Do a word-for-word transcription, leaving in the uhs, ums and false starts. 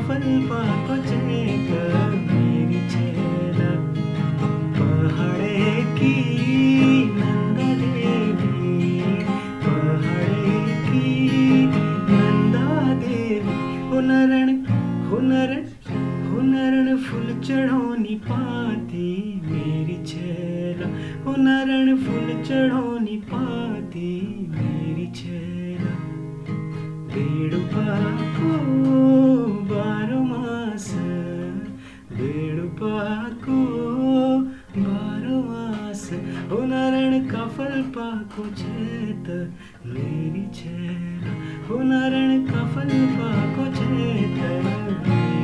कफल पाको चेत मेरी छेला पहाड़े की नंदा देवी पहाड़े की नंदा देवी हुनरण हुनरण हुनरण फूल चढ़ोनी पाती मेरी छेला हुनरण फूल चढ़ोनी पाती मेरी छेला बेड़ुपाको बारो मास बेड़ुपाको बारो मास हुनरण कफल पाको चेत मेरी छेला हुनरण कफल पाको चेत